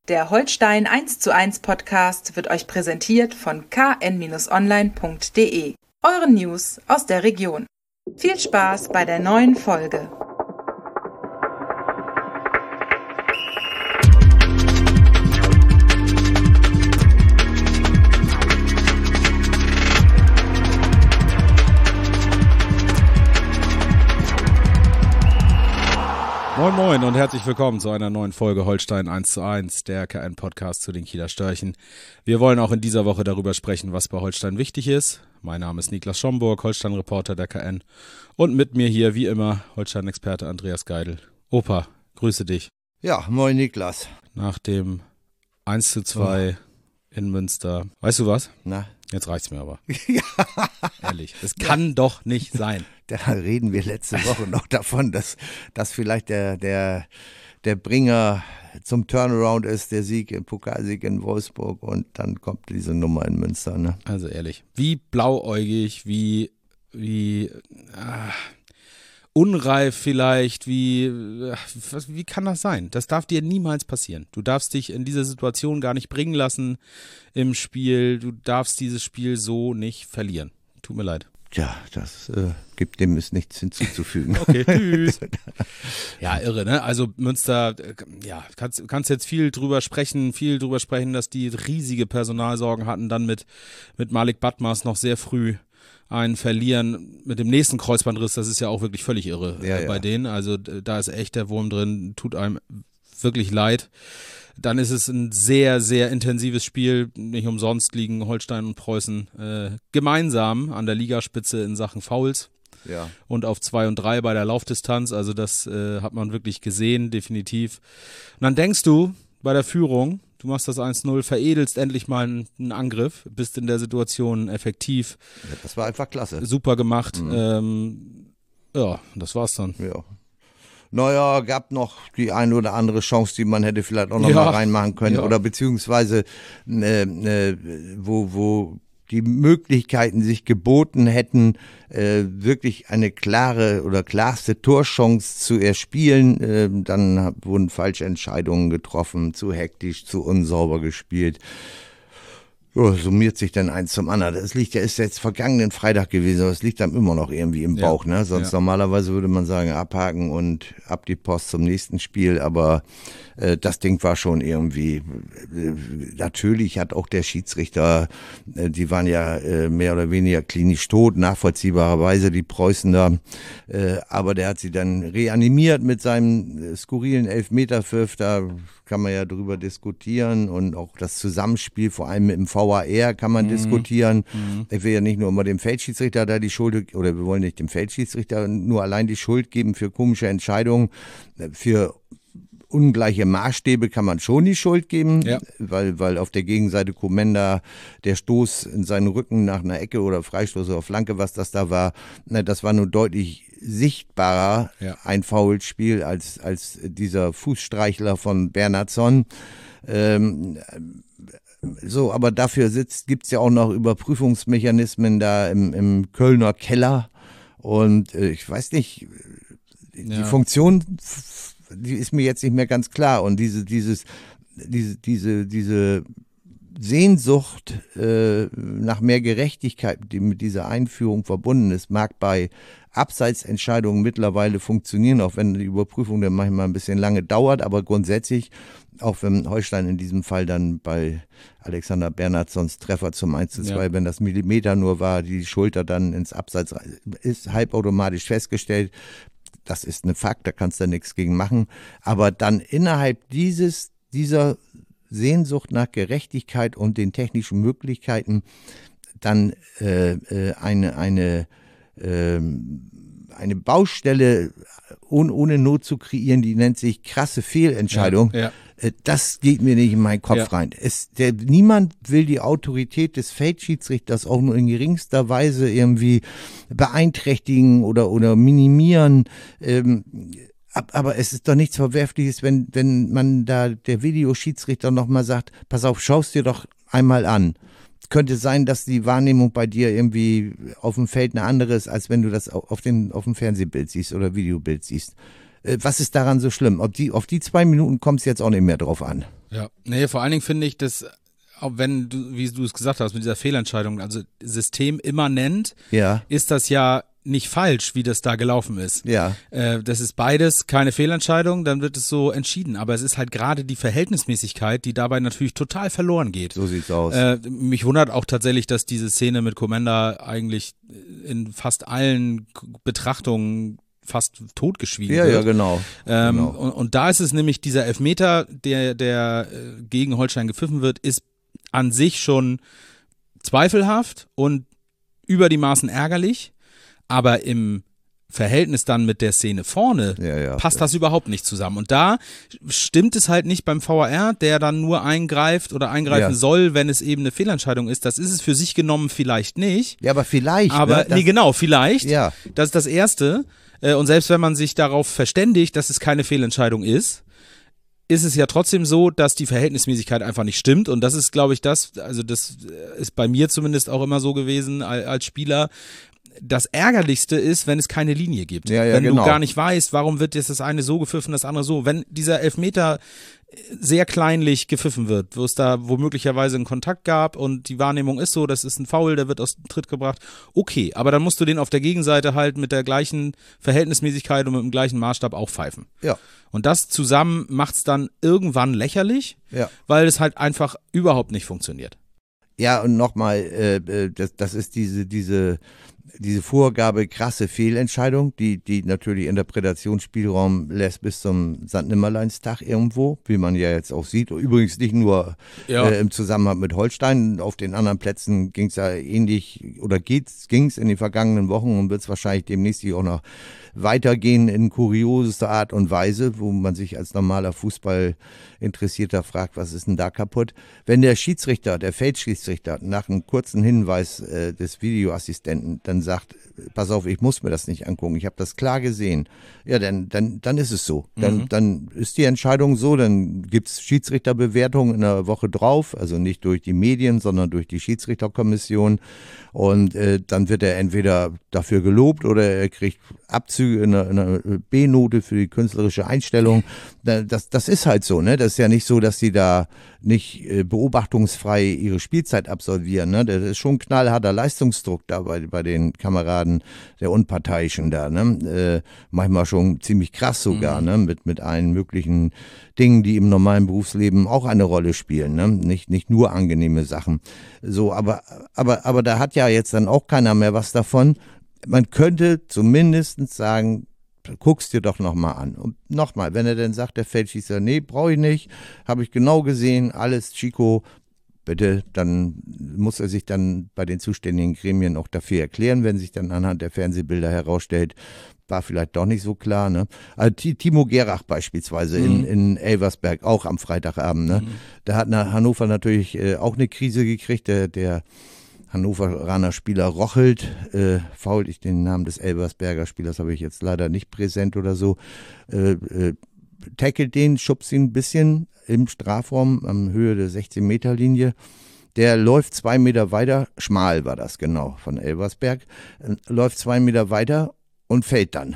Der Holstein 1:1 Podcast wird euch präsentiert von kn-online.de, euren News aus der Region. Viel Spaß bei der neuen Folge. Moin Moin und herzlich willkommen zu einer neuen Folge Holstein 1:1, der KN-Podcast zu den Kieler Störchen. Wir wollen auch in dieser Woche darüber sprechen, was bei Holstein wichtig ist. Mein Name ist Niklas Schomburg, Holstein-Reporter der KN. Und mit mir hier, wie immer, Holstein-Experte Andreas Geidel. Opa, grüße dich. Ja, moin Niklas. Nach dem 1:2 in Münster. Weißt du was? Na? Jetzt reicht's mir aber. Ja. Ehrlich, das kann doch nicht sein. Da reden wir letzte Woche noch davon, dass vielleicht der Bringer zum Turnaround ist, der Sieg im Pokalsieg in Wolfsburg, und dann kommt diese Nummer in Münster. Ne? Also ehrlich, wie blauäugig, wie unreif vielleicht, wie kann das sein? Das darf dir niemals passieren. Du darfst dich in diese Situation gar nicht bringen lassen im Spiel. Du darfst dieses Spiel so nicht verlieren. Tut mir leid. Ja, das gibt dem ist nichts hinzuzufügen. Okay, tschüss. Ja, irre, ne? Also Münster, ja, kannst jetzt viel drüber sprechen, dass die riesige Personalsorgen hatten, dann mit Malik Badmas noch sehr früh einen verlieren mit dem nächsten Kreuzbandriss. Das ist ja auch wirklich völlig irre bei denen. Also da ist echt der Wurm drin, tut einem wirklich leid. Dann ist es ein sehr, sehr intensives Spiel. Nicht umsonst liegen Holstein und Preußen gemeinsam an der Ligaspitze in Sachen Fouls. Ja. Und auf 2 und 3 bei der Laufdistanz. Also das hat man wirklich gesehen, definitiv. Und dann denkst du bei der Führung, du machst das 1:0, veredelst endlich mal einen Angriff, bist in der Situation effektiv. Ja, das war einfach klasse. Super gemacht. Ja, das war's dann. Ja. Naja, gab noch die eine oder andere Chance, die man hätte vielleicht auch noch mal reinmachen können. Ja. Oder beziehungsweise wo die Möglichkeiten sich geboten hätten, wirklich eine klarste Torchance zu erspielen. Dann wurden falsche Entscheidungen getroffen, zu hektisch, zu unsauber gespielt. Ja, summiert sich dann eins zum anderen. Das ist jetzt vergangenen Freitag gewesen, aber es liegt dann immer noch irgendwie im Bauch, ne? Sonst normalerweise würde man sagen, abhaken und ab die Post zum nächsten Spiel, aber das Ding war schon irgendwie, natürlich hat auch der Schiedsrichter, die waren ja mehr oder weniger klinisch tot, nachvollziehbarerweise die Preußen da, aber der hat sie dann reanimiert mit seinem skurrilen Elfmeterpfiff, da kann man ja drüber diskutieren, und auch das Zusammenspiel, vor allem mit dem VAR kann man diskutieren. Ich will ja nicht nur immer dem Feldschiedsrichter da die Schuld, oder wir wollen nicht dem Feldschiedsrichter nur allein die Schuld geben für komische Entscheidungen. Für ungleiche Maßstäbe kann man schon die Schuld geben, weil auf der Gegenseite Komenda der Stoß in seinen Rücken nach einer Ecke oder Freistoß oder Flanke, was das da war, das war nur deutlich sichtbarer ein Foulspiel als dieser Fußstreichler von Bernhardsson. So, aber dafür gibt's ja auch noch Überprüfungsmechanismen da im Kölner Keller, und ich weiß nicht, die Funktion, die ist mir jetzt nicht mehr ganz klar, und diese Sehnsucht nach mehr Gerechtigkeit, die mit dieser Einführung verbunden ist, mag bei Abseitsentscheidungen mittlerweile funktionieren, auch wenn die Überprüfung dann manchmal ein bisschen lange dauert, aber grundsätzlich, auch wenn Holstein in diesem Fall dann bei Alexander Bernhardssons Treffer zum 1:2, wenn das Millimeter nur war, die Schulter dann ins Abseits ist, halbautomatisch festgestellt. Das ist ein Fakt, da kannst du nichts gegen machen. Aber dann innerhalb dieser Sehnsucht nach Gerechtigkeit und den technischen Möglichkeiten dann eine Baustelle ohne Not zu kreieren, die nennt sich krasse Fehlentscheidung. Ja. Das geht mir nicht in meinen Kopf rein. Niemand will die Autorität des Feldschiedsrichters auch nur in geringster Weise irgendwie beeinträchtigen oder minimieren. Aber es ist doch nichts Verwerfliches, wenn man da der Videoschiedsrichter nochmal sagt, pass auf, schaust dir doch einmal an. Könnte sein, dass die Wahrnehmung bei dir irgendwie auf dem Feld eine andere ist, als wenn du das auf dem Fernsehbild siehst oder Videobild siehst. Was ist daran so schlimm? Auf die 2 Minuten kommt es jetzt auch nicht mehr drauf an. Ja, nee, vor allen Dingen finde ich, dass, auch wenn du, wie du es gesagt hast, mit dieser Fehlentscheidung, also systemimmanent, ist das ja nicht falsch, wie das da gelaufen ist. Ja. Das ist beides keine Fehlentscheidung, dann wird es so entschieden. Aber es ist halt gerade die Verhältnismäßigkeit, die dabei natürlich total verloren geht. So sieht's aus. Mich wundert auch tatsächlich, dass diese Szene mit Komenda eigentlich in fast allen Betrachtungen fast totgeschwiegen wird. Ja, genau. Genau. Und da ist es nämlich dieser Elfmeter, der gegen Holstein gepfiffen wird, ist an sich schon zweifelhaft und über die Maßen ärgerlich. Aber im Verhältnis dann mit der Szene vorne passt das überhaupt nicht zusammen. Und da stimmt es halt nicht beim VAR, der dann nur eingreift oder eingreifen soll, wenn es eben eine Fehlentscheidung ist. Das ist es für sich genommen vielleicht nicht. Ja, aber vielleicht. Aber ne? genau, vielleicht. Ja. Das ist das Erste. Und selbst wenn man sich darauf verständigt, dass es keine Fehlentscheidung ist es ja trotzdem so, dass die Verhältnismäßigkeit einfach nicht stimmt. Und das ist, glaube ich, das ist bei mir zumindest auch immer so gewesen als Spieler. Das Ärgerlichste ist, wenn es keine Linie gibt. Wenn du gar nicht weißt, warum wird jetzt das eine so gepfiffen, das andere so. Wenn dieser Elfmeter sehr kleinlich gepfiffen wird, wo es da womöglicherweise einen Kontakt gab und die Wahrnehmung ist so, das ist ein Foul, der wird aus dem Tritt gebracht. Okay, aber dann musst du den auf der Gegenseite halt mit der gleichen Verhältnismäßigkeit und mit dem gleichen Maßstab auch pfeifen. Ja. Und das zusammen macht es dann irgendwann lächerlich, weil es halt einfach überhaupt nicht funktioniert. Ja, und nochmal, das ist diese Vorgabe, krasse Fehlentscheidung, die natürlich Interpretationsspielraum lässt bis zum Sankt-Nimmerleins-Tag irgendwo, wie man ja jetzt auch sieht. Übrigens nicht nur im Zusammenhang mit Holstein, auf den anderen Plätzen ging es ja ähnlich oder ging es in den vergangenen Wochen und wird es wahrscheinlich demnächst auch noch weitergehen in kuriosester Art und Weise, wo man sich als normaler Fußballinteressierter fragt, was ist denn da kaputt? Wenn der Feldschiedsrichter nach einem kurzen Hinweis des Videoassistenten dann sagt, pass auf, ich muss mir das nicht angucken, ich habe das klar gesehen, ja, dann ist es so. Dann ist die Entscheidung so, dann gibt's Schiedsrichterbewertungen in einer Woche drauf, also nicht durch die Medien, sondern durch die Schiedsrichterkommission und dann wird er entweder dafür gelobt oder er kriegt Abzüge in einer B-Note für die künstlerische Einstellung. Das ist halt so, ne? Das ist ja nicht so, dass sie da nicht beobachtungsfrei ihre Spielzeit absolvieren, ne? Das ist schon knallharter Leistungsdruck da bei den Kameraden der Unparteiischen da, ne? Manchmal schon ziemlich krass sogar, ne? Mit allen möglichen Dingen, die im normalen Berufsleben auch eine Rolle spielen, ne? Nicht nur angenehme Sachen. So, aber da hat ja jetzt dann auch keiner mehr was davon. Man könnte zumindest sagen, guck's dir doch nochmal an. Und nochmal, wenn er dann sagt, der Feldschießer, nee, brauche ich nicht, habe ich genau gesehen, alles Chico, bitte, dann muss er sich dann bei den zuständigen Gremien auch dafür erklären, wenn sich dann anhand der Fernsehbilder herausstellt, war vielleicht doch nicht so klar, ne? Also Timo Gerach beispielsweise in Elversberg, auch am Freitagabend, ne? Da hat Hannover natürlich auch eine Krise gekriegt, der Hannoveraner Spieler Rochelt, fault, den Namen des Elversberger Spielers habe ich jetzt leider nicht präsent oder so, tackelt den, schubst ihn ein bisschen im Strafraum am Höhe der 16-Meter-Linie. Der läuft 2 Meter weiter, schmal war das genau, von Elversberg, läuft 2 Meter weiter und fällt dann.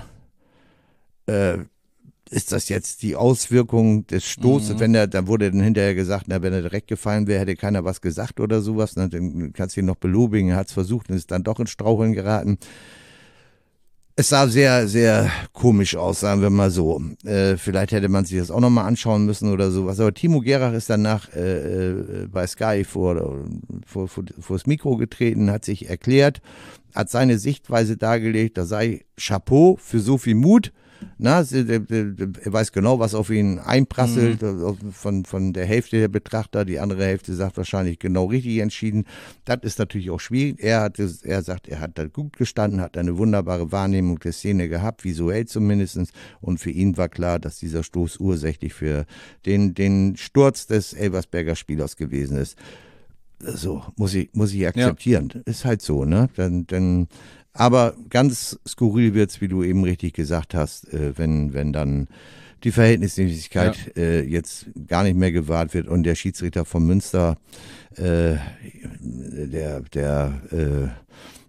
Ist das jetzt die Auswirkung des Stoßes? Da wurde dann hinterher gesagt, na, wenn er direkt gefallen wäre, hätte keiner was gesagt oder sowas. Na, dann kannst du ihn noch belobigen. Er hat es versucht und ist dann doch ins Straucheln geraten. Es sah sehr, sehr komisch aus, sagen wir mal so. Vielleicht hätte man sich das auch nochmal anschauen müssen oder sowas. Aber Timo Gerach ist danach bei Sky vor das Mikro getreten, hat sich erklärt, hat seine Sichtweise dargelegt, da sei Chapeau für so viel Mut. Na, er weiß genau, was auf ihn einprasselt, von der Hälfte der Betrachter, die andere Hälfte sagt wahrscheinlich genau richtig entschieden. Das ist natürlich auch schwierig. Er sagt, er hat da gut gestanden, hat eine wunderbare Wahrnehmung der Szene gehabt, visuell zumindest. Und für ihn war klar, dass dieser Stoß ursächlich für den Sturz des Elversberger Spielers gewesen ist. So, muss ich akzeptieren. Ja. Ist halt so, ne? Aber ganz skurril wird's, wie du eben richtig gesagt hast, wenn dann die Verhältnismäßigkeit jetzt gar nicht mehr gewahrt wird und der Schiedsrichter von Münster, der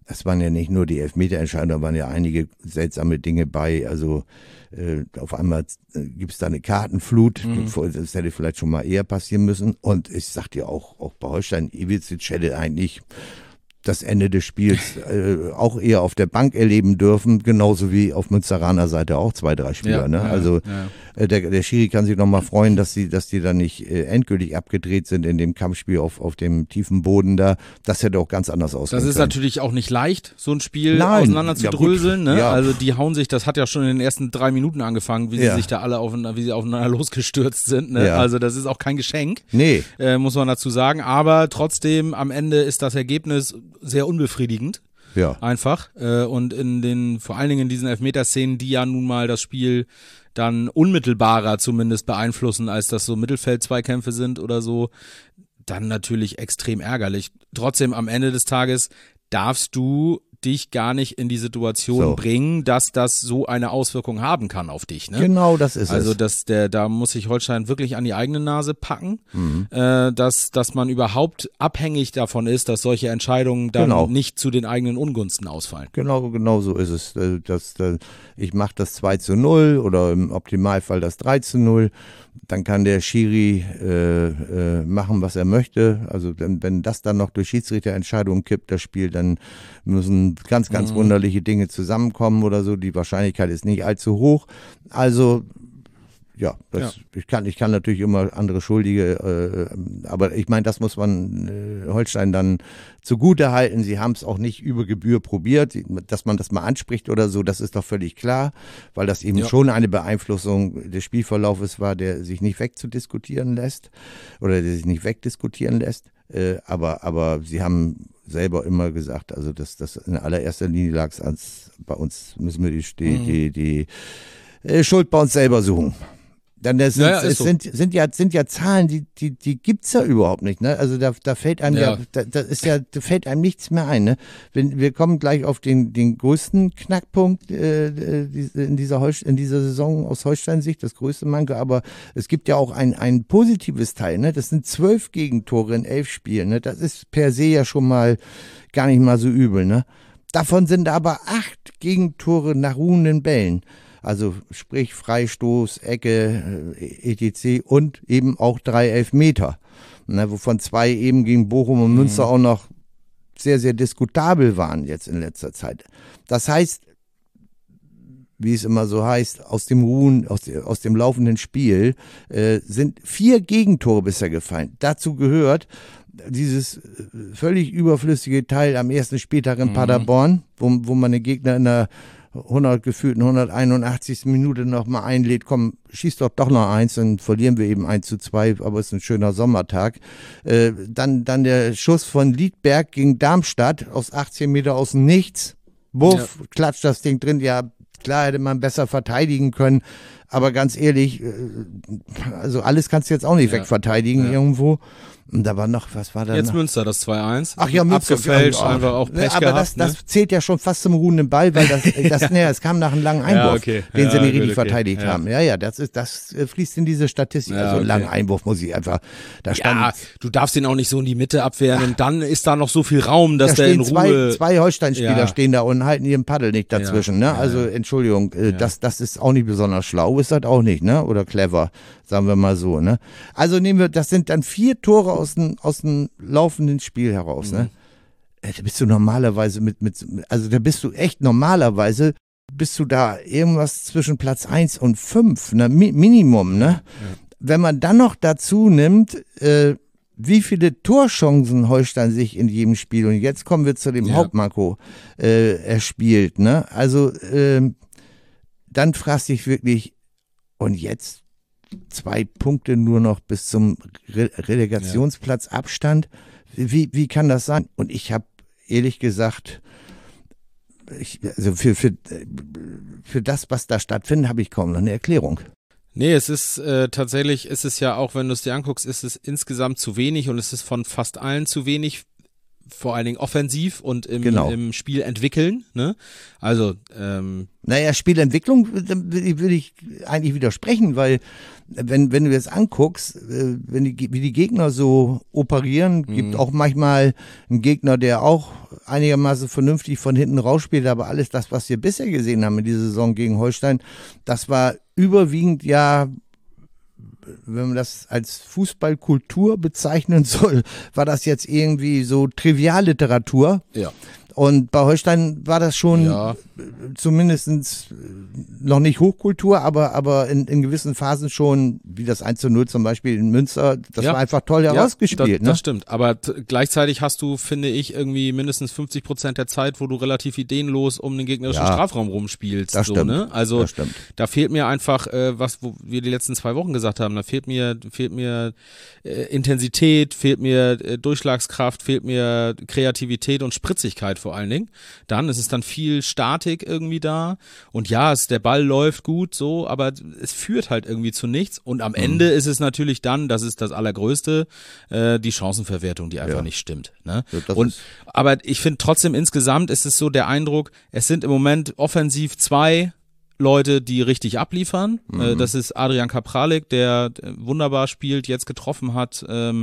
es waren ja nicht nur die Elfmeterentscheidungen, da waren ja einige seltsame Dinge bei. Also auf einmal gibt es da eine Kartenflut. Das hätte vielleicht schon mal eher passieren müssen. Und ich sag dir auch bei Holstein, Ivizic hätte eigentlich das Ende des Spiels auch eher auf der Bank erleben dürfen, genauso wie auf Münsteraner Seite auch 2, 3 Spieler. Ja, ne? Also der Schiri kann sich noch mal freuen, dass die dann nicht endgültig abgedreht sind in dem Kampfspiel auf dem tiefen Boden da. Das hätte auch ganz anders ausgehen können. Das ist natürlich auch nicht leicht, so ein Spiel auseinander zu dröseln. Ne? Ja. Also die hauen sich, das hat ja schon in den ersten 3 Minuten angefangen, wie sie sich da alle wie sie aufeinander losgestürzt sind. Ne? Ja. Also das ist auch kein Geschenk, Nee. Muss man dazu sagen. Aber trotzdem, am Ende ist das Ergebnis sehr unbefriedigend. Ja. Einfach. Und vor allen Dingen in diesen Elfmeterszenen, die ja nun mal das Spiel dann unmittelbarer zumindest beeinflussen, als das so Mittelfeld-Zweikämpfe sind oder so, dann natürlich extrem ärgerlich. Trotzdem am Ende des Tages darfst du dich gar nicht in die Situation bringen, dass das so eine Auswirkung haben kann auf dich. Ne? Genau, das ist also es. Da muss sich Holstein wirklich an die eigene Nase packen, dass man überhaupt abhängig davon ist, dass solche Entscheidungen dann nicht zu den eigenen Ungunsten ausfallen. Genau so ist es. Ich mache das 2:0 oder im Optimalfall das 3:0. Dann kann der Schiri machen, was er möchte. Also wenn das dann noch durch Schiedsrichterentscheidungen kippt, das Spiel, dann müssen ganz wunderliche Dinge zusammenkommen oder so. Die Wahrscheinlichkeit ist nicht allzu hoch. Also ich kann natürlich immer andere Schuldige, aber ich meine, das muss man Holstein dann zugute halten. Sie haben es auch nicht über Gebühr probiert, dass man das mal anspricht oder so, das ist doch völlig klar, weil das eben schon eine Beeinflussung des Spielverlaufes war, der sich nicht wegzudiskutieren lässt oder der sich nicht wegdiskutieren lässt. Aber sie haben selber immer gesagt, also das in allererster Linie lag es bei uns, müssen wir die Schuld bei uns selber suchen. Denn das sind ja Zahlen, die gibt's ja überhaupt nicht, ne? Also da fällt einem da fällt einem nichts mehr ein, ne? Wir kommen gleich auf den größten Knackpunkt in dieser Saison aus Holstein-Sicht, das größte Manko, aber es gibt ja auch ein positives Teil, ne? Das sind 12 Gegentore in 11 Spielen, ne? Das ist per se ja schon mal gar nicht mal so übel, ne? Davon sind aber 8 Gegentore nach ruhenden Bällen. Also sprich Freistoß, Ecke, etc. und eben auch 3 Elfmeter, ne, wovon 2 eben gegen Bochum und Münster auch noch sehr, sehr diskutabel waren jetzt in letzter Zeit. Das heißt, wie es immer so heißt, aus dem laufenden Spiel sind 4 Gegentore bisher gefallen. Dazu gehört dieses völlig überflüssige Teil am ersten Spieltag in Paderborn, wo man den Gegner in der 181. Minute nochmal einlädt, komm, schieß doch noch eins, dann verlieren wir eben 1:2, aber es ist ein schöner Sommertag. Dann der Schuss von Liedberg gegen Darmstadt aus 18 Meter aus dem Nichts. Buff, klatscht das Ding drin, ja, klar hätte man besser verteidigen können, aber ganz ehrlich, also alles kannst du jetzt auch nicht wegverteidigen irgendwo. Und da war noch, was war da jetzt noch? Münster, das 2:1. Ach ja, Münster. Abgefälscht, einfach auch Pech aber gehabt. Das zählt ja schon fast zum ruhenden Ball, weil es kam nach einem langen Einwurf, den sie nicht richtig verteidigt haben. Ja, das fließt in diese Statistik. Also einen langen Einwurf muss ich einfach, da stand. Ja, du darfst den auch nicht so in die Mitte abwehren und dann ist da noch so viel Raum, dass da der in Ruhe. Zwei Holstein-Spieler stehen da und halten ihren Paddel nicht dazwischen, ne? Also, Entschuldigung, das ist auch nicht besonders schlau, ist das auch nicht, ne? Oder clever, sagen wir mal so, ne? Also das sind dann 4 Tore aus dem laufenden Spiel heraus, ne? Da bist du normalerweise bist du da irgendwas zwischen Platz 1 und 5, ne? Minimum, ne? Ja. Wenn man dann noch dazu nimmt, wie viele Torchancen Holstein sich in jedem Spiel, und jetzt kommen wir zu dem Hauptmanko, erspielt, ne? Also, dann fragst du dich wirklich, und jetzt 2 Punkte nur noch bis zum Relegationsplatz Abstand. Wie kann das sein? Und ich habe ehrlich gesagt, für das, was da stattfindet, habe ich kaum noch eine Erklärung. Nee, es ist tatsächlich, ist es ja auch, wenn du es dir anguckst, ist es insgesamt zu wenig und es ist von fast allen zu wenig, vor allen Dingen offensiv und im Spiel entwickeln, ne? Also, naja, Spielentwicklung würde ich eigentlich widersprechen, weil wenn du jetzt anguckst, wie die Gegner so operieren, gibt auch manchmal einen Gegner, der auch einigermaßen vernünftig von hinten rausspielt, aber alles das, was wir bisher gesehen haben in dieser Saison gegen Holstein, das war überwiegend ja, wenn man das als Fußballkultur bezeichnen soll, war das jetzt irgendwie so Trivialliteratur. ja. Und bei Holstein war das schon zumindest noch nicht Hochkultur, aber in gewissen Phasen schon, wie das 1:0 zum Beispiel in Münster, das war einfach toll herausgespielt. Das stimmt, aber gleichzeitig hast du, finde ich, irgendwie mindestens 50% der Zeit, wo du relativ ideenlos um den gegnerischen Strafraum rumspielst. Das stimmt. Ne? Also das stimmt. da fehlt mir einfach, wo wir die letzten 2 Wochen gesagt haben, da fehlt mir Intensität, fehlt mir Durchschlagskraft, fehlt mir Kreativität und Spritzigkeit vor allen Dingen. Dann ist es dann viel Statik irgendwie da und ja, der Ball läuft gut so, aber es führt halt irgendwie zu nichts und am Ende ist es natürlich dann, das ist das Allergrößte, die Chancenverwertung, die einfach nicht stimmt. Ne? Ja, aber ich finde trotzdem insgesamt ist es so der Eindruck, es sind im Moment offensiv 2 Leute, die richtig abliefern. Das ist Adrian Kapralik, der wunderbar spielt, jetzt getroffen hat,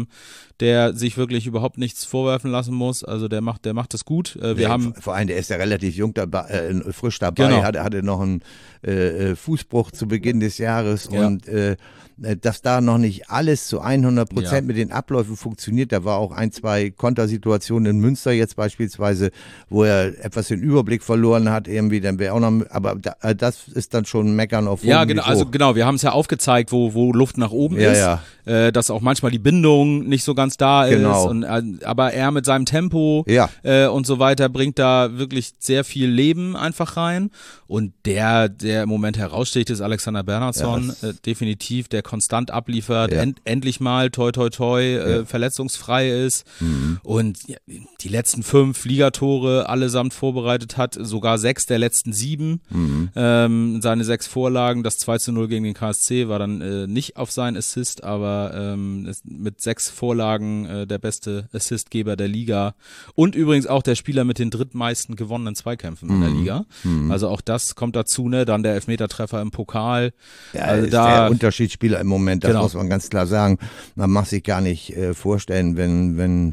der sich wirklich überhaupt nichts vorwerfen lassen muss. Also der macht das gut. Vor allem, der ist ja relativ jung dabei, frisch dabei, genau. hatte noch einen Fußbruch zu Beginn des Jahres und dass da noch nicht alles zu 100% mit den Abläufen funktioniert. Da war auch 1, 2 Kontersituationen in Münster jetzt beispielsweise, wo er etwas den Überblick verloren hat irgendwie, dann wäre auch noch, aber das ist dann schon Meckern auf hohem Ja, Niveau. wir haben es ja aufgezeigt, wo Luft nach oben ist, dass auch manchmal die Bindung nicht so ganz da ist, aber er mit seinem Tempo und so weiter bringt da wirklich sehr viel Leben einfach rein und der im Moment heraussticht, ist Alexander Bernhardsson, definitiv, der konstant abliefert, endlich mal toi toi toi verletzungsfrei ist und die letzten 5 Ligatore allesamt vorbereitet hat, sogar 6 der letzten 7, seine 6 Vorlagen, das 2:0 gegen den KSC war dann nicht auf seinen Assist, aber mit 6 Vorlagen der beste Assistgeber der Liga und übrigens auch der Spieler mit den drittmeisten gewonnenen Zweikämpfen in der Liga. Also auch das kommt dazu, ne? Dann der Elfmetertreffer im Pokal. Ja, also ist da der Unterschiedsspieler im Moment, das muss man ganz klar sagen. Man mag sich gar nicht vorstellen, wenn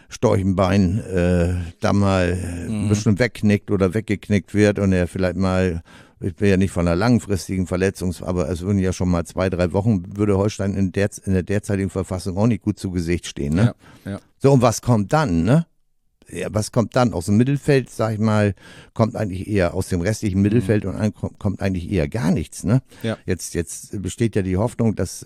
Storchenbein da mal ein bisschen wegknickt oder weggeknickt wird und er vielleicht mal, ich will ja nicht von einer langfristigen Verletzung, aber es würden ja schon mal 2, 3 Wochen, würde Holstein in der derzeitigen Verfassung auch nicht gut zu Gesicht stehen. Ne? Ja. So, und was kommt dann, ne? Ja, was kommt dann? Aus dem Mittelfeld, sag ich mal, kommt eigentlich eher aus dem restlichen Mittelfeld und kommt eigentlich eher gar nichts, ne? Ja. Jetzt besteht ja die Hoffnung, dass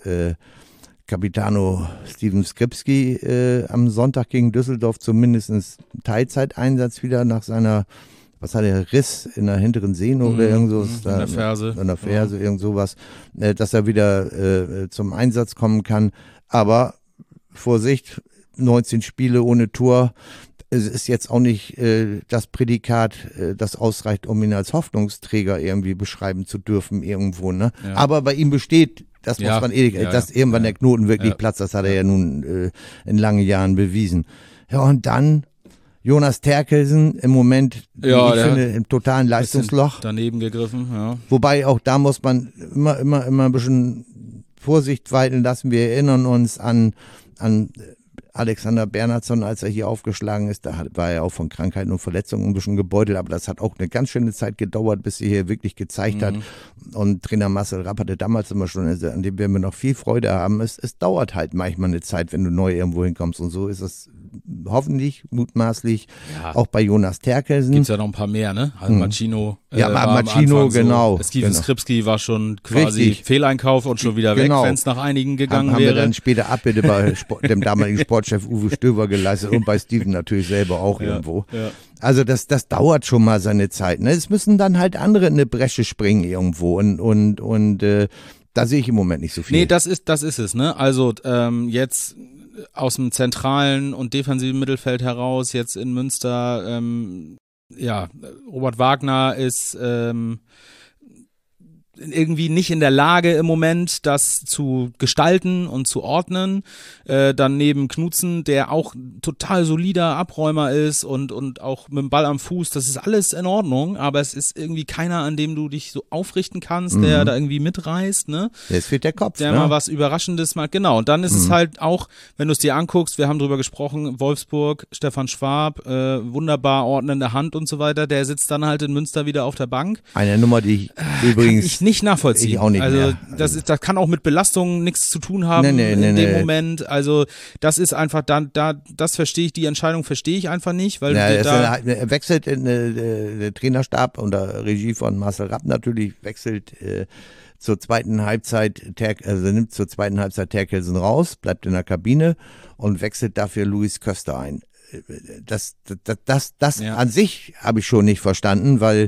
Capitano Steven Skripski am Sonntag gegen Düsseldorf zumindest einen Teilzeiteinsatz wieder nach seiner, was hat er, Riss in der hinteren Sehne oder irgend sowas? In der Ferse. In der Ferse, irgend sowas, dass er wieder zum Einsatz kommen kann. Aber Vorsicht, 19 Spiele ohne Tor. Es ist jetzt auch nicht das Prädikat, das ausreicht, um ihn als Hoffnungsträger irgendwie beschreiben zu dürfen irgendwo. Ne? Ja. Aber bei ihm besteht, das muss man dass irgendwann der Knoten wirklich platzt, das hat er ja nun in langen Jahren bewiesen. Ja, und dann Jonas Terkelsen im Moment, ich finde, im totalen Leistungsloch. Daneben gegriffen, ja. Wobei auch da muss man immer ein bisschen Vorsicht walten lassen. Wir erinnern uns an Alexander Bernhardsson, als er hier aufgeschlagen ist, da war er auch von Krankheiten und Verletzungen ein bisschen gebeutelt, aber das hat auch eine ganz schöne Zeit gedauert, bis er hier wirklich gezeigt hat. Und Trainer Marcel Rapp hatte damals immer schon, an dem werden wir noch viel Freude haben. Es dauert halt manchmal eine Zeit, wenn du neu irgendwo hinkommst und so ist es hoffentlich, mutmaßlich, auch bei Jonas Terkelsen. Gibt's ja noch ein paar mehr, ne? Also Machino. Machino, genau. Steven Skripski war schon quasi Fehleinkauf und schon wieder weg, wenn es nach einigen gegangen wäre. Haben wir dann später Abbitte bei dem damaligen Sportchef Uwe Stöber geleistet und bei Steven natürlich selber auch irgendwo. Ja. Also das dauert schon mal seine Zeit. Ne? Es müssen dann halt andere in eine Bresche springen irgendwo und da sehe ich im Moment nicht so viel. Nee, das ist es, ne? Also jetzt aus dem zentralen und defensiven Mittelfeld heraus, jetzt in Münster, Robert Wagner ist irgendwie nicht in der Lage im Moment, das zu gestalten und zu ordnen. Dann neben Knutzen, der auch total solider Abräumer ist und auch mit dem Ball am Fuß, das ist alles in Ordnung, aber es ist irgendwie keiner, an dem du dich so aufrichten kannst, der da irgendwie mitreißt, ne? Jetzt fehlt der Kopf, der ne? mal was Überraschendes macht, genau. Und dann ist es halt auch, wenn du es dir anguckst, wir haben drüber gesprochen, Wolfsburg, Stefan Schwab, wunderbar ordnende Hand und so weiter, der sitzt dann halt in Münster wieder auf der Bank. Eine Nummer, die ich übrigens Nicht nachvollziehen. Ich auch nicht also mehr. das kann auch mit Belastung nichts zu tun haben in dem Moment. Also das ist einfach das verstehe ich, die Entscheidung verstehe ich einfach nicht, weil er wechselt in der Trainerstab unter Regie von Marcel Rapp natürlich, wechselt zur zweiten Halbzeit, also nimmt zur zweiten Halbzeit Terkelsen raus, bleibt in der Kabine und wechselt dafür Luis Köster ein. Das an sich habe ich schon nicht verstanden, weil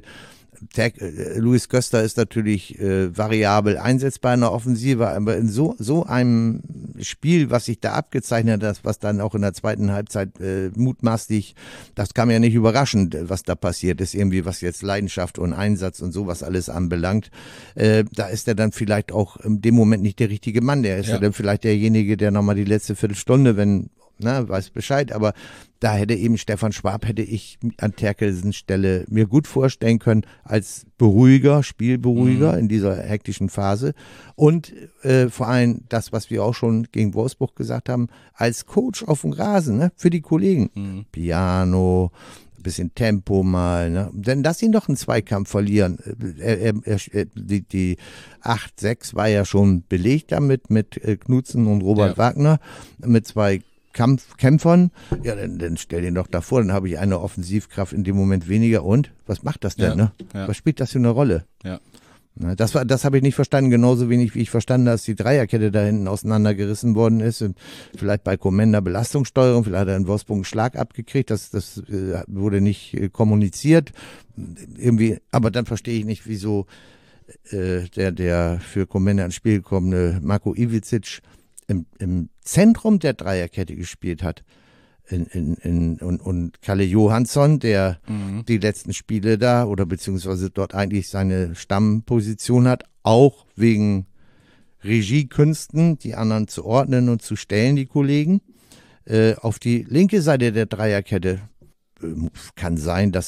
Luis Köster ist natürlich variabel einsetzbar in der Offensive, aber in so einem Spiel, was sich da abgezeichnet hat, was dann auch in der zweiten Halbzeit mutmaßlich, das kam ja nicht überraschend, was da passiert ist, irgendwie was jetzt Leidenschaft und Einsatz und sowas alles anbelangt, da ist er dann vielleicht auch in dem Moment nicht der richtige Mann, der ist ja dann vielleicht derjenige, der nochmal die letzte Viertelstunde, weiß Bescheid, aber da hätte eben Stefan Schwab, hätte ich an Terkelsens Stelle mir gut vorstellen können, als Beruhiger, Spielberuhiger in dieser hektischen Phase und vor allem das, was wir auch schon gegen Wolfsburg gesagt haben, als Coach auf dem Rasen, ne, für die Kollegen. Piano, bisschen Tempo mal, ne? Denn lass ihn doch einen Zweikampf verlieren. Die 8-6 war ja schon belegt damit mit Knutzen und Robert Wagner, mit zwei Kämpfern, ja, dann stell den doch davor, dann habe ich eine Offensivkraft in dem Moment weniger und was macht das denn, ne? Ja. Was spielt das für eine Rolle? Ja. Na, das habe ich nicht verstanden, genauso wenig wie ich verstanden habe, dass die Dreierkette da hinten auseinandergerissen worden ist und vielleicht bei Komenda Belastungssteuerung, vielleicht hat er in Wolfsburg einen Schlag abgekriegt, das wurde nicht kommuniziert, irgendwie, aber dann verstehe ich nicht, wieso der für Komenda ins Spiel gekommene Marko Ivicic im Zentrum der Dreierkette gespielt hat und Kalle Johansson, der die letzten Spiele da oder beziehungsweise dort eigentlich seine Stammposition hat, auch wegen Regiekünsten, die anderen zu ordnen und zu stellen, die Kollegen, auf die linke Seite der Dreierkette. Kann sein, dass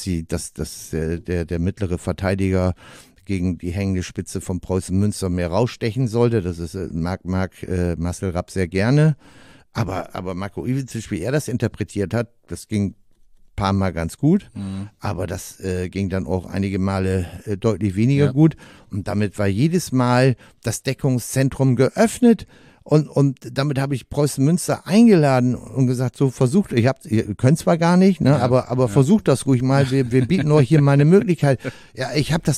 der mittlere Verteidiger gegen die hängende Spitze von Preußen Münster mehr rausstechen sollte. Das ist mag Marcel Rapp sehr gerne. Aber Marko Ivicic, wie er das interpretiert hat, das ging ein paar Mal ganz gut. Aber das ging dann auch einige Male deutlich weniger gut. Und damit war jedes Mal das Deckungszentrum geöffnet. Und damit habe ich Preußen Münster eingeladen und gesagt, so versucht, ihr könnt zwar gar nicht, ne, aber versucht das ruhig mal, wir bieten euch hier mal eine Möglichkeit. Ja, ich habe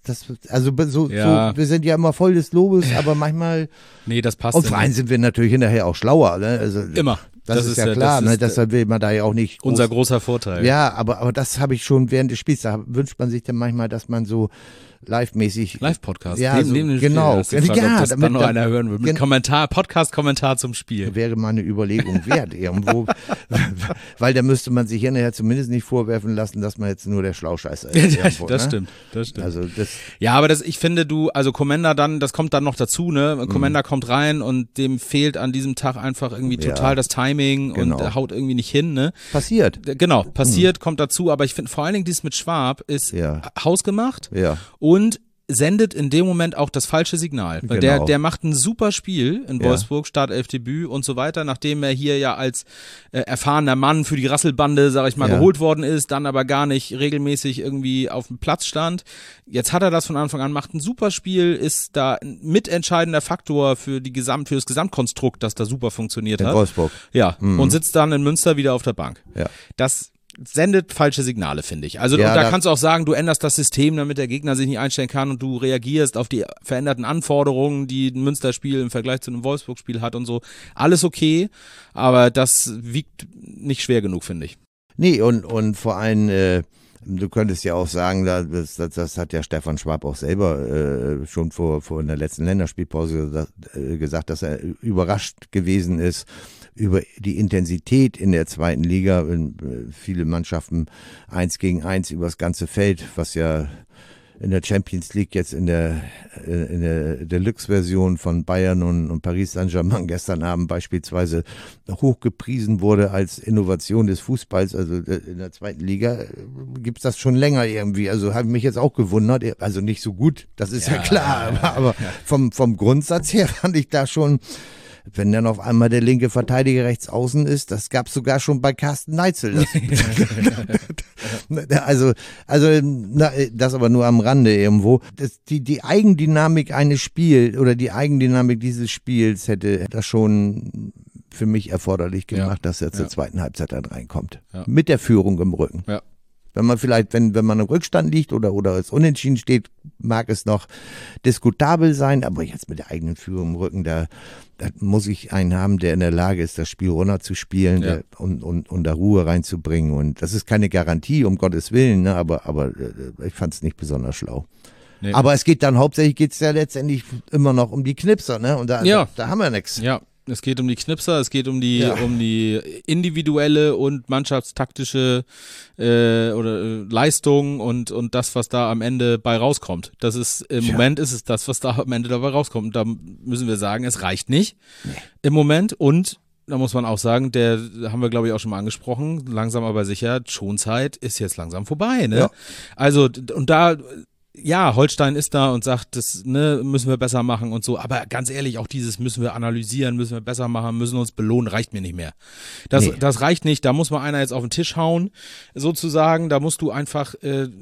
so, wir sind ja immer voll des Lobes, aber manchmal. Nee, das passt. Und vor allem sind wir natürlich hinterher auch schlauer, ne? Also, immer. Das ist ja klar, ne? Deshalb will man da ja auch nicht. Unser großer Vorteil. Ja, aber das habe ich schon während des Spiels, da wünscht man sich dann manchmal, dass man so live-mäßig. Live-Podcast. Ja, neben dem Spiel. Genau. Ob das dann noch einer hören will. Mit Podcast-Kommentar zum Spiel. Wäre mal eine Überlegung wert irgendwo. Weil da müsste man sich hinterher zumindest nicht vorwerfen lassen, dass man jetzt nur der Schlauscheißer ist. Irgendwo, das stimmt. Also ja, aber ich finde Komenda dann, das kommt dann noch dazu, ne? Komenda kommt rein und dem fehlt an diesem Tag einfach irgendwie total das Timing und haut irgendwie nicht hin, ne? Passiert. Genau, kommt dazu, aber ich finde vor allen Dingen dies mit Schwab ist hausgemacht. Ja. Und sendet in dem Moment auch das falsche Signal. Weil der macht ein super Spiel in Wolfsburg, Startelf-Debüt und so weiter, nachdem er hier ja als erfahrener Mann für die Rasselbande, sag ich mal, geholt worden ist, dann aber gar nicht regelmäßig irgendwie auf dem Platz stand. Jetzt hat er das von Anfang an, macht ein super Spiel, ist da ein mitentscheidender Faktor für das Gesamtkonstrukt, das da super funktioniert hat. In Wolfsburg. Ja, und sitzt dann in Münster wieder auf der Bank. Ja. Das sendet falsche Signale, finde ich. Also und da kannst du auch sagen, du änderst das System, damit der Gegner sich nicht einstellen kann und du reagierst auf die veränderten Anforderungen, die ein Münsterspiel im Vergleich zu einem Wolfsburg-Spiel hat und so. Alles okay, aber das wiegt nicht schwer genug, finde ich. Nee, und vor allem, du könntest ja auch sagen, das hat ja Stefan Schwab auch selber schon vor in der letzten Länderspielpause gesagt, dass er überrascht gewesen ist über die Intensität in der zweiten Liga. Viele Mannschaften 1 gegen 1 übers ganze Feld, was ja in der Champions League jetzt in der Deluxe-Version von Bayern und Paris Saint-Germain gestern Abend beispielsweise hochgepriesen wurde als Innovation des Fußballs, also in der zweiten Liga, gibt's das schon länger irgendwie. Also habe ich mich jetzt auch gewundert, also nicht so gut, das ist ja klar, aber vom Grundsatz her fand ich da schon, wenn dann auf einmal der linke Verteidiger rechts außen ist, das gab's sogar schon bei Carsten Neitzel. Also das aber nur am Rande irgendwo. Die Eigendynamik eines Spiels oder die Eigendynamik dieses Spiels hätte das schon für mich erforderlich gemacht, dass er zur zweiten Halbzeit dann reinkommt. Ja. Mit der Führung im Rücken. Ja. Wenn man vielleicht, wenn man im Rückstand liegt oder es unentschieden steht, mag es noch diskutabel sein, aber jetzt mit der eigenen Führung im Rücken, da muss ich einen haben, der in der Lage ist, das Spiel runterzuspielen und da Ruhe reinzubringen. Und das ist keine Garantie, um Gottes Willen, ne? aber ich fand es nicht besonders schlau. Nee. Aber es geht dann hauptsächlich ja letztendlich immer noch um die Knipser, ne? Und da haben wir nichts. Ja. Es geht um die Knipser, es geht um die individuelle und mannschaftstaktische Leistung und das, was da am Ende bei rauskommt. Das ist im Moment ist es das, was da am Ende dabei rauskommt. Und da müssen wir sagen, es reicht nicht im Moment. Und da muss man auch sagen, haben wir glaube ich auch schon mal angesprochen, langsam aber sicher, Schonzeit ist jetzt langsam vorbei. Ne? Ja. Also und da Holstein ist da und sagt, das müssen wir besser machen und so, aber ganz ehrlich, auch dieses müssen wir analysieren, müssen wir besser machen, müssen uns belohnen, reicht mir nicht mehr. Das reicht nicht, da muss mal einer jetzt auf den Tisch hauen, sozusagen, da musst du einfach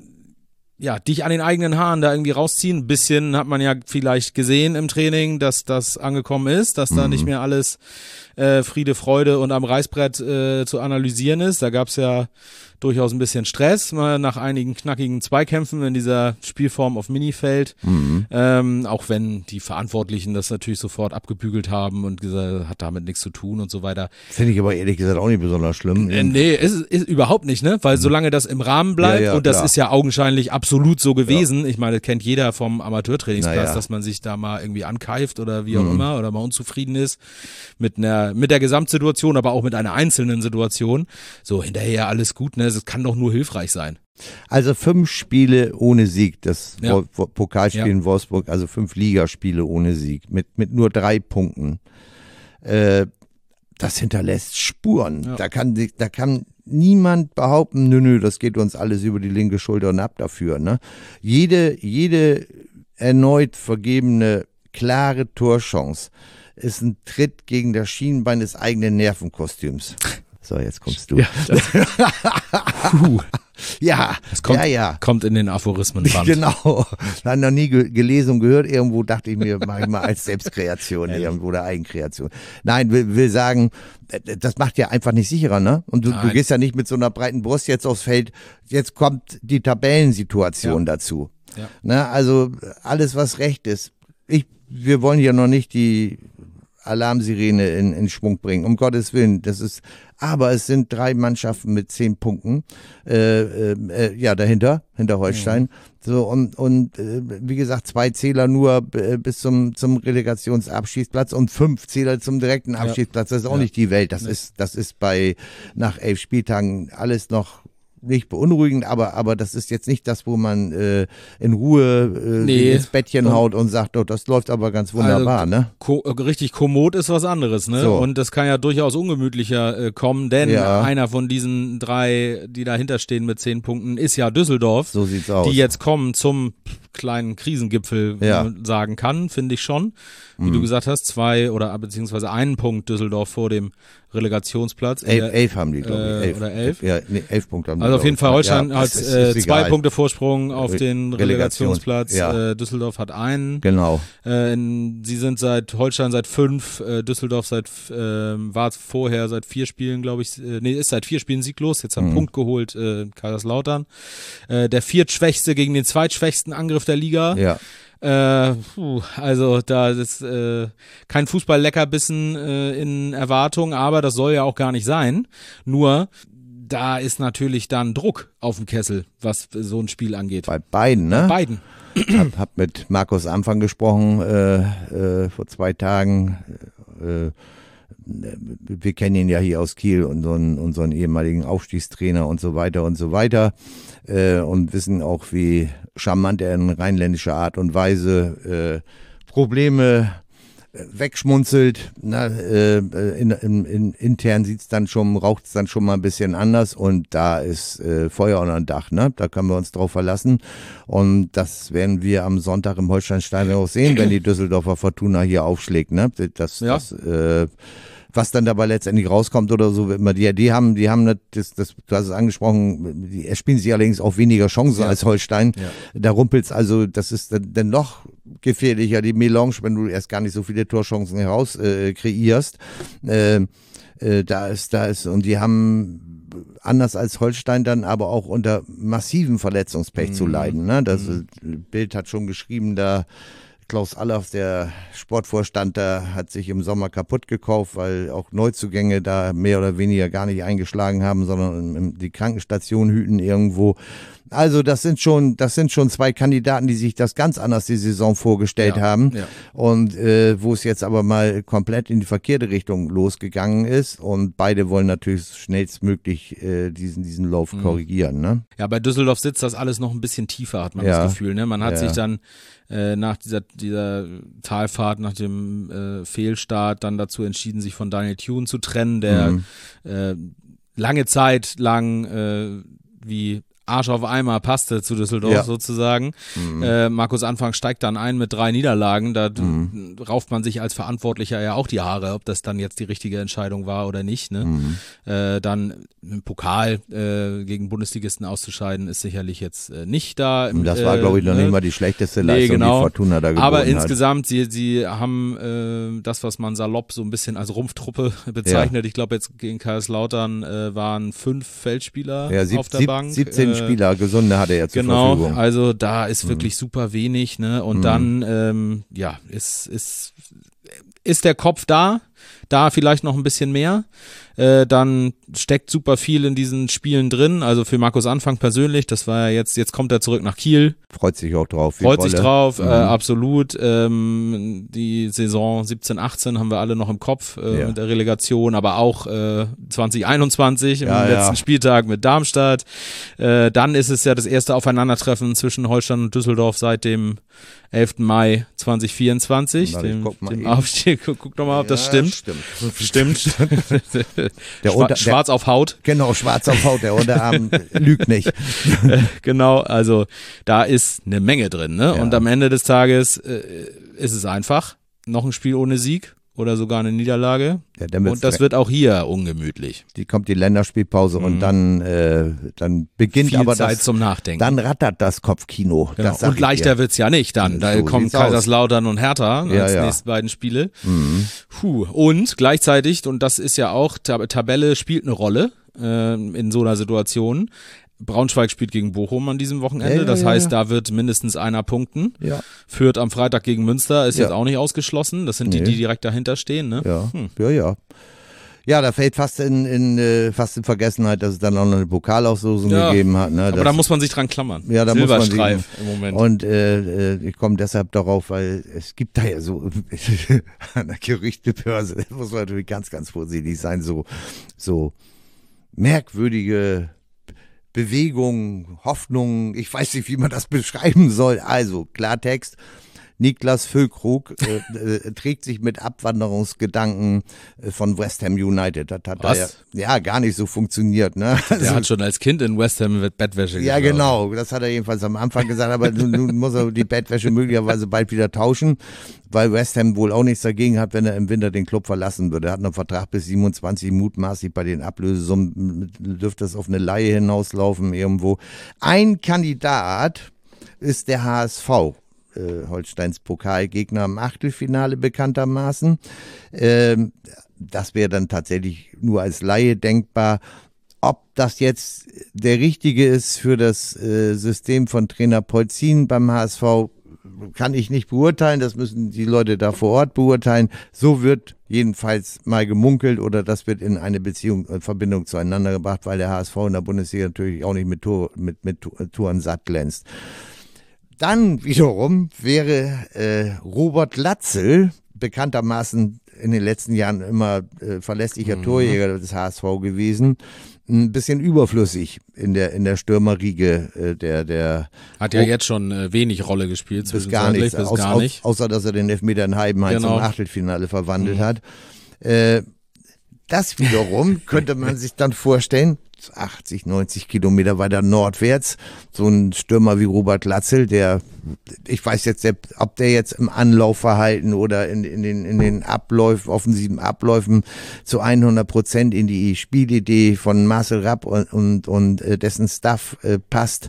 dich an den eigenen Haaren da irgendwie rausziehen. Ein bisschen hat man ja vielleicht gesehen im Training, dass das angekommen ist, dass da nicht mehr alles Friede, Freude und am Reißbrett zu analysieren ist. Da gab's ja durchaus ein bisschen Stress, mal nach einigen knackigen Zweikämpfen in dieser Spielform auf Minifeld. Auch wenn die Verantwortlichen das natürlich sofort abgebügelt haben und gesagt, hat damit nichts zu tun und so weiter. Finde ich aber ehrlich gesagt auch nicht besonders schlimm. Nee, ist überhaupt nicht, ne? Weil solange das im Rahmen bleibt und das ist ja augenscheinlich absolut so gewesen. Ich meine, das kennt jeder vom Amateurtrainingsplatz, dass man sich da mal irgendwie ankeift oder wie auch immer oder mal unzufrieden ist mit der Gesamtsituation, aber auch mit einer einzelnen Situation. So hinterher alles gut, ne? Es kann doch nur hilfreich sein. Also 5 Spiele ohne Sieg, das Pokalspiel in Wolfsburg, also 5 Ligaspiele ohne Sieg mit nur 3 Punkten. Das hinterlässt Spuren. Ja. Da kann niemand behaupten, nö, das geht uns alles über die linke Schulter und ab dafür. Ne? Jede erneut vergebene klare Torchance ist ein Tritt gegen das Schienbein des eigenen Nervenkostüms. So, jetzt kommst du. Das kommt in den Aphorismenband. Genau. Habe noch nie gelesen und gehört. Irgendwo dachte ich mir, mache ich mal als Selbstkreation irgendwo oder Eigenkreation. Nein, will sagen, das macht ja einfach nicht sicherer, ne? Und du gehst ja nicht mit so einer breiten Brust jetzt aufs Feld. Jetzt kommt die Tabellensituation dazu. Ja. Ne? Also alles, was recht ist. Wir wollen ja noch nicht die Alarmsirene in Schwung bringen, um Gottes Willen. Aber es sind 3 Mannschaften mit 10 Punkten, dahinter Holstein. So, und wie gesagt, 2 Zähler nur bis zum Relegationsabschießplatz und 5 Zähler zum direkten Abschießplatz. Das ist auch nicht die Welt. Das ist nach 11 Spieltagen alles noch nicht beunruhigend, aber das ist jetzt nicht das, wo man in Ruhe ins Bettchen haut und sagt, oh, das läuft aber ganz wunderbar, also, ne? Richtig kommod ist was anderes, ne? So. Und das kann ja durchaus ungemütlicher kommen, denn einer von diesen 3, die dahinter stehen mit 10 Punkten, ist ja Düsseldorf. So sieht's aus. Die jetzt kommen zum kleinen Krisengipfel, wie man sagen kann, finde ich schon. Wie du gesagt hast, 2 oder beziehungsweise 1 Punkt Düsseldorf vor dem Relegationsplatz. 11 haben die, glaube ich. Oder 11? Ja, 11 Punkte haben die. Also auf jeden Fall Holstein hat 2 Punkte Vorsprung auf den Relegationsplatz. Ja. Düsseldorf hat 1. Genau. Sie sind Holstein seit 5, Düsseldorf war vorher seit 4 Spielen, glaube ich, ist seit 4 Spielen sieglos, jetzt hat einen Punkt geholt, Kaiserslautern. Der viertschwächste gegen den zweitschwächsten Angriff der Liga. Ja. Also da ist kein Fußball-Leckerbissen in Erwartung, aber das soll ja auch gar nicht sein. Nur da ist natürlich dann Druck auf dem Kessel, was so ein Spiel angeht. Bei beiden, ne? Bei beiden. Hab mit Markus Anfang gesprochen vor 2 Tagen. wir kennen ihn ja hier aus Kiel, unseren ehemaligen Aufstiegstrainer und so weiter und so weiter. Und wissen auch, wie charmant er in rheinländischer Art und Weise Probleme wegschmunzelt. Intern raucht es dann schon mal ein bisschen anders und da ist Feuer unter dem Dach, ne? Da können wir uns drauf verlassen und das werden wir am Sonntag im Holsteinstadion auch sehen, wenn die Düsseldorfer Fortuna hier aufschlägt, ne? Was dann dabei letztendlich rauskommt oder so, wird man die haben das, du hast es angesprochen, die erspielen sich allerdings auch weniger Chancen als Holstein. Ja. Da rumpelt's also, das ist dann noch gefährlicher, die Melange, wenn du erst gar nicht so viele Torchancen heraus kreierst. Da ist, und die haben anders als Holstein dann aber auch unter massiven Verletzungspech zu leiden. Ne? Das Bild hat schon geschrieben, da Klaus Allers, der Sportvorstand, da hat sich im Sommer kaputt gekauft, weil auch Neuzugänge da mehr oder weniger gar nicht eingeschlagen haben, sondern die Krankenstation hüten irgendwo. Also das sind schon zwei Kandidaten, die sich das ganz anders die Saison vorgestellt haben und wo es jetzt aber mal komplett in die verkehrte Richtung losgegangen ist und beide wollen natürlich schnellstmöglich diesen Lauf korrigieren. Ne? Ja, bei Düsseldorf sitzt das alles noch ein bisschen tiefer, hat man das Gefühl. Ne? Man hat sich dann nach dieser Talfahrt, nach dem Fehlstart dann dazu entschieden, sich von Daniel Thune zu trennen, der lange Zeit lang wie Arsch auf Eimer passte zu Düsseldorf sozusagen. Markus Anfang steigt dann ein mit 3 Niederlagen. Da rauft man sich als Verantwortlicher ja auch die Haare, ob das dann jetzt die richtige Entscheidung war oder nicht. Ne? Dann im Pokal gegen Bundesligisten auszuscheiden, ist sicherlich jetzt nicht da. Das war, glaube ich, noch nicht mal die schlechteste Leistung, die Fortuna da geboten Aber hat. insgesamt, sie haben das, was man salopp so ein bisschen als Rumpftruppe bezeichnet. Ich glaube, jetzt gegen Kaiserslautern waren 5 Feldspieler auf der Bank. 17 Spieler, gesunde hatte er zur Verfügung. Genau, also da ist wirklich super wenig, ne? Und dann, ist der Kopf da vielleicht noch ein bisschen mehr. Dann steckt super viel in diesen Spielen drin. Also für Markus Anfang persönlich, das war ja jetzt kommt er zurück nach Kiel. Freut sich auch drauf. Absolut. Die Saison 17/18 haben wir alle noch im Kopf mit der Relegation, aber auch 2021 im letzten Spieltag mit Darmstadt. Dann ist es ja das erste Aufeinandertreffen zwischen Holstein und Düsseldorf seit dem 11. Mai 2024, dem Aufstieg. Guck doch mal, ob das stimmt. Stimmt. Schwarz auf Haut. Genau, schwarz auf Haut, der Unterarm lügt nicht. Genau, also da ist eine Menge drin. Ne? Und am Ende des Tages ist es einfach noch ein Spiel ohne Sieg oder sogar eine Niederlage. Und das wird auch hier ungemütlich. Die kommt die Länderspielpause und dann beginnt viel aber Zeit zum Nachdenken. Dann rattert das Kopfkino. Genau. Und leichter wird's ja nicht dann. Da kommt Kaiserslautern und Hertha als nächsten beiden Spiele. Und gleichzeitig, und das ist ja auch, Tabelle spielt eine Rolle in so einer Situation. Braunschweig spielt gegen Bochum an diesem Wochenende, das heißt, da wird mindestens einer punkten. Ja. Fürth am Freitag gegen Münster ist jetzt auch nicht ausgeschlossen, das sind die direkt dahinter stehen. Ne? Ja. Ja, da fällt fast in Vergessenheit, dass es dann auch noch eine Pokalauslosung gegeben hat. Ne? Aber da muss man sich dran klammern. Ja, da muss man sich, im Moment. Und ich komme deshalb darauf, weil es gibt da ja so an der Gerüchtebörse, da muss man natürlich ganz, ganz vorsichtig sein, so merkwürdige Bewegung, Hoffnung, ich weiß nicht, wie man das beschreiben soll. Also, Klartext, Niklas Füllkrug trägt sich mit Abwanderungsgedanken von West Ham United. Das hat gar nicht so funktioniert. Ne? Der hat schon als Kind in West Ham mit Bettwäsche getragen. Ja, genau, das hat er jedenfalls am Anfang gesagt, aber nun muss er die Bettwäsche möglicherweise bald wieder tauschen, weil West Ham wohl auch nichts dagegen hat, wenn er im Winter den Club verlassen würde. Er hat einen Vertrag bis 27, mutmaßlich bei den Ablösesummen dürfte es auf eine Leihe hinauslaufen irgendwo. Ein Kandidat ist der HSV. Holsteins Pokalgegner im Achtelfinale bekanntermaßen. Das wäre dann tatsächlich nur als Laie denkbar. Ob das jetzt der richtige ist für das System von Trainer Polzin beim HSV, kann ich nicht beurteilen. Das müssen die Leute da vor Ort beurteilen. So wird jedenfalls mal gemunkelt oder das wird in eine Verbindung zueinander gebracht, weil der HSV in der Bundesliga natürlich auch nicht mit Toren satt glänzt. Dann wiederum wäre Robert Latzel, bekanntermaßen in den letzten Jahren immer verlässlicher Torjäger des HSV gewesen. Ein bisschen überflüssig in der Stürmerriege, der hat ja jetzt schon wenig Rolle gespielt. Bis gar nichts, außer dass er den Elfmeter in Heidenheim zum Achtelfinale verwandelt hat. Das wiederum könnte man sich dann vorstellen, 80, 90 Kilometer weiter nordwärts, so ein Stürmer wie Robert Latzel, ich weiß jetzt, ob der jetzt im Anlaufverhalten oder in den Abläufen, offensiven Abläufen zu 100% in die Spielidee von Marcel Rapp und dessen Staff passt.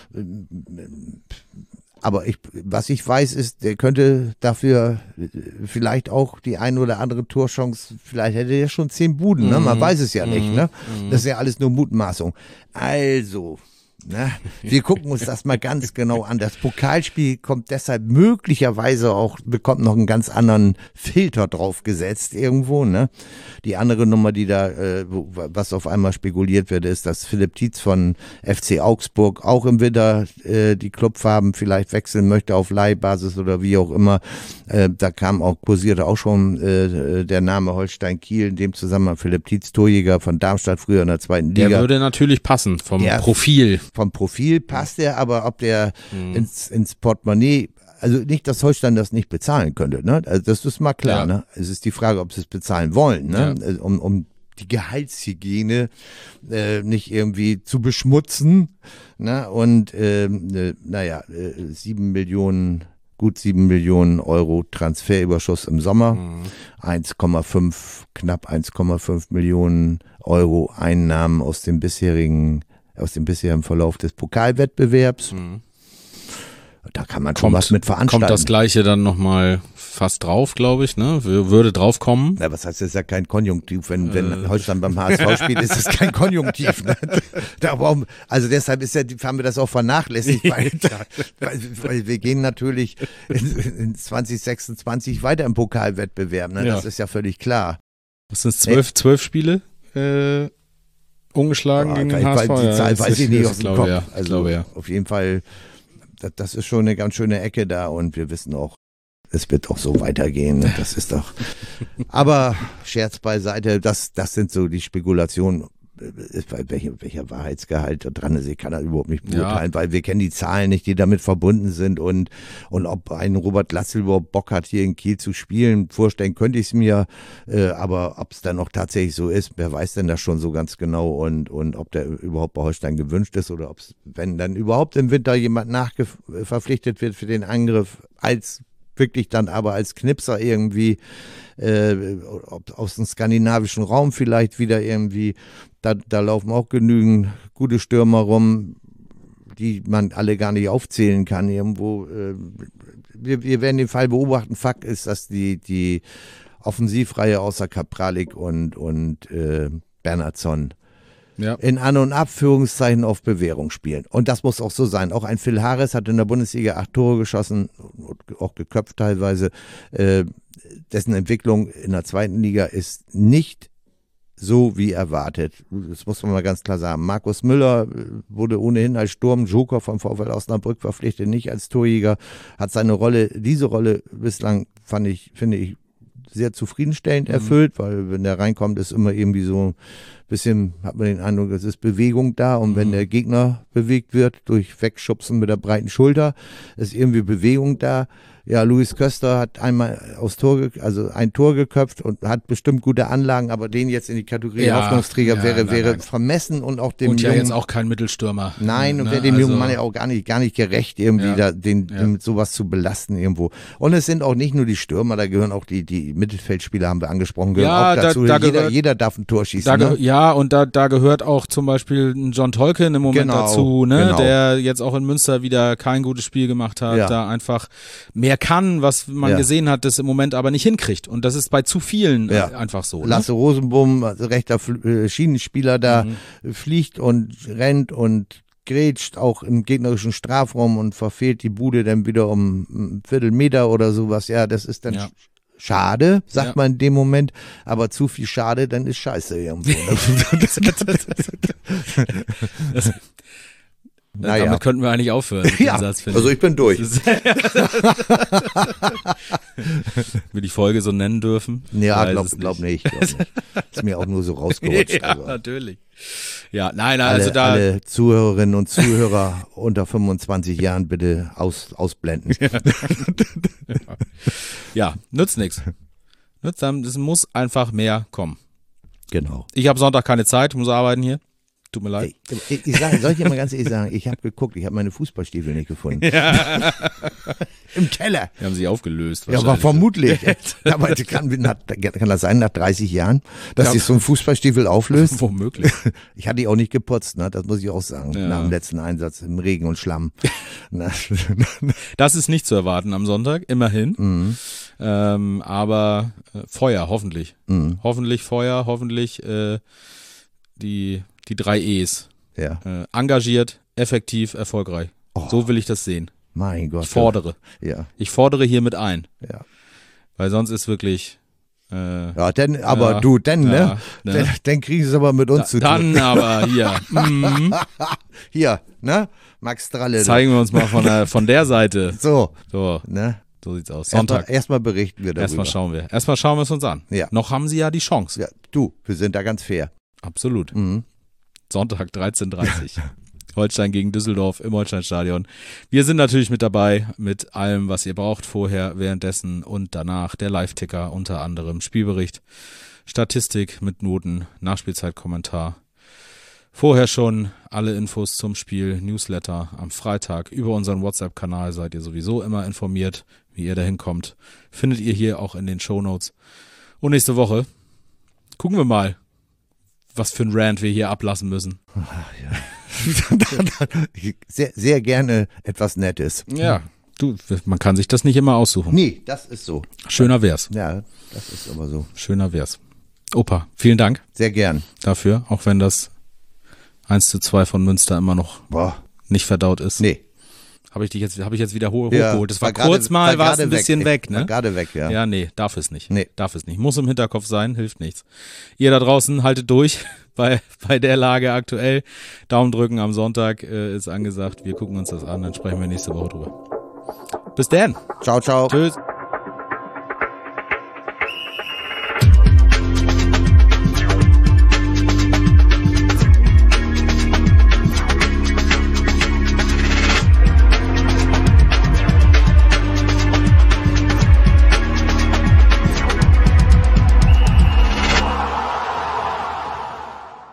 Aber was ich weiß, ist, der könnte dafür vielleicht auch die ein oder andere Torchance, vielleicht hätte er schon 10 Buden, ne? Man weiß es ja nicht, ne? Das ist ja alles nur Mutmaßung. Also, ne? Wir gucken uns das mal ganz genau an. Das Pokalspiel kommt deshalb möglicherweise auch, bekommt noch einen ganz anderen Filter drauf gesetzt irgendwo, ne? Die andere Nummer, die da, was auf einmal spekuliert wird, ist, dass Philipp Tietz von FC Augsburg auch im Winter die Clubfarben vielleicht wechseln möchte auf Leihbasis oder wie auch immer. Da kursierte auch schon der Name Holstein Kiel, in dem Zusammenhang Philipp Tietz, Torjäger von Darmstadt, früher in der 2. Liga. Der würde natürlich passen vom Profil. Vom Profil passt er, aber ob der ins Portemonnaie, also nicht, dass Holstein das nicht bezahlen könnte, ne? Also das ist mal klar, ne? Es ist die Frage, ob sie es bezahlen wollen, ne? Ja. Um die Gehaltshygiene nicht irgendwie zu beschmutzen, ne? Und 7 Millionen Euro Transferüberschuss im Sommer, knapp 1,5 Millionen Euro Einnahmen aus dem bisherigen Verlauf des Pokalwettbewerbs. Da kann man schon was mit veranstalten. Kommt das Gleiche dann nochmal fast drauf, glaube ich, ne? Würde drauf kommen. Ja, was heißt, das ist ja kein Konjunktiv. Wenn Holstein beim HSV spielt, ist es kein Konjunktiv. Ne? Also deshalb haben wir das auch vernachlässigt, weil wir gehen natürlich in 2026 weiter im Pokalwettbewerb. Ne? Das ist ja völlig klar. Was sind 12 Spiele? Ungeschlagen gegen den HSV? Die Zahl weiß ich nicht aus dem Kopf. Ich glaube, ja. Auf jeden Fall, das ist schon eine ganz schöne Ecke da und wir wissen auch, es wird auch so weitergehen. Das ist doch. Aber Scherz beiseite, das sind so die Spekulationen. Welcher Wahrheitsgehalt da dran ist, ich kann das überhaupt nicht beurteilen, weil wir kennen die Zahlen nicht, die damit verbunden sind und ob ein Robert Latzel überhaupt Bock hat, hier in Kiel zu spielen, vorstellen könnte ich es mir, aber ob es dann auch tatsächlich so ist, wer weiß denn das schon so ganz genau und ob der überhaupt bei Holstein gewünscht ist oder ob es, wenn dann überhaupt im Winter jemand verpflichtet wird für den Angriff, wirklich dann aber als Knipser irgendwie, aus dem skandinavischen Raum vielleicht wieder irgendwie, da laufen auch genügend gute Stürmer rum, die man alle gar nicht aufzählen kann irgendwo. Wir werden den Fall beobachten. Fakt ist, dass die Offensivreihe außer Kapralik und Bernhardsson in An- und Abführungszeichen auf Bewährung spielen. Und das muss auch so sein. Auch ein Phil Harris hat in der Bundesliga 8 Tore geschossen, auch geköpft teilweise. Dessen Entwicklung in der 2. Liga ist nicht so wie erwartet. Das muss man mal ganz klar sagen. Markus Müller wurde ohnehin als Sturmjoker vom VfL Osnabrück verpflichtet, nicht als Torjäger, hat diese Rolle bislang, finde ich, sehr zufriedenstellend erfüllt, weil wenn der reinkommt, ist immer irgendwie so ein bisschen, hat man den Eindruck, es ist Bewegung da und wenn der Gegner bewegt wird, durch Wegschubsen mit der breiten Schulter, ist irgendwie Bewegung da. Ja, Luis Köster hat einmal ein Tor geköpft und hat bestimmt gute Anlagen, aber den jetzt in die Kategorie Hoffnungsträger wäre vermessen und auch dem und ja jetzt auch kein Mittelstürmer. Nein, und wäre dem jungen Mann ja auch gar nicht gerecht, irgendwie den mit sowas zu belasten irgendwo. Und es sind auch nicht nur die Stürmer, da gehören auch die Mittelfeldspieler, haben wir angesprochen, gehören auch dazu. Jeder darf ein Tor schießen. Ja, und da gehört auch zum Beispiel ein John Tolkien im Moment dazu, ne? Genau. Der jetzt auch in Münster wieder kein gutes Spiel gemacht hat, da einfach mehr kann, was man gesehen hat, das im Moment aber nicht hinkriegt. Und das ist bei zu vielen einfach so. Ne? Lasse Rosenbohm, rechter Schienenspieler da, fliegt und rennt und grätscht auch im gegnerischen Strafraum und verfehlt die Bude dann wieder um einen Viertelmeter oder sowas. Ja, das ist dann schade, sagt man in dem Moment, aber zu viel schade, dann ist scheiße irgendwo. Naja. Damit könnten wir eigentlich aufhören. Mit dem Ja, Satz, finde also ich bin durch. wir die Folge so nennen dürfen? Ja, Weiß es glaub nicht. Ist mir auch nur so rausgerutscht. Ja, also. natürlich. Ja, nein, also Alle Zuhörerinnen und Zuhörer unter 25 Jahren bitte ausblenden. Ja, nützt nichts. Es muss einfach mehr kommen. Genau. Ich habe Sonntag keine Zeit, muss arbeiten hier. Tut mir leid. Soll ich dir mal ganz ehrlich sagen, ich habe geguckt, ich habe meine Fußballstiefel nicht gefunden. Ja. Im Keller. Die haben sich aufgelöst. Ja, aber vermutlich. Aber kann das sein, nach 30 Jahren, dass sich so ein Fußballstiefel auflöst? Womöglich. Ich hatte die auch nicht geputzt, ne? Das muss ich auch sagen, nach dem letzten Einsatz im Regen und Schlamm. Das ist nicht zu erwarten am Sonntag, immerhin. Aber Feuer, hoffentlich. Hoffentlich Feuer, hoffentlich die 3 E's. Ja. Engagiert, effektiv, erfolgreich. So will ich das sehen. Mein Gott. Ich fordere. Ja. Ich fordere hiermit ein. Ja. Weil sonst ist wirklich... ja, dann kriegen sie es aber mit uns zu tun. Dann aber hier. Hier, ne? Max Stralle. Zeigen wir uns mal von der Seite. So. Ne? So sieht's aus. Sonntag. Erstmal berichten wir darüber. Erstmal schauen wir es uns an. Ja. Noch haben sie ja die Chance. Ja, wir sind da ganz fair. Absolut. Sonntag 13:30 Uhr. Holstein gegen Düsseldorf im Holsteinstadion. Wir sind natürlich mit dabei mit allem, was ihr braucht, vorher, währenddessen und danach. Der Live-Ticker unter anderem, Spielbericht, Statistik mit Noten, Nachspielzeitkommentar. Vorher schon alle Infos zum Spiel, Newsletter am Freitag. Über unseren WhatsApp-Kanal seid ihr sowieso immer informiert, wie ihr dahin kommt. Findet ihr hier auch in den Shownotes. Und nächste Woche gucken wir mal, was für ein Rant wir hier ablassen müssen. Ach, ja. Sehr, sehr gerne etwas Nettes. Ja, man kann sich das nicht immer aussuchen. Nee, das ist so. Schöner wär's. Ja, das ist aber so. Schöner wär's. Opa, vielen Dank. Sehr gern. Dafür, auch wenn das 1:2 von Münster immer noch nicht verdaut ist. Nee. Habe ich jetzt wieder hochgeholt. Das war kurz mal, war es ein bisschen weg, ne? War gerade weg, ja. Ja, nee, darf es nicht. Nee. Darf es nicht. Muss im Hinterkopf sein, hilft nichts. Ihr da draußen haltet durch bei der Lage aktuell. Daumen drücken am Sonntag ist angesagt. Wir gucken uns das an, dann sprechen wir nächste Woche drüber. Bis dann. Ciao, ciao. Tschüss.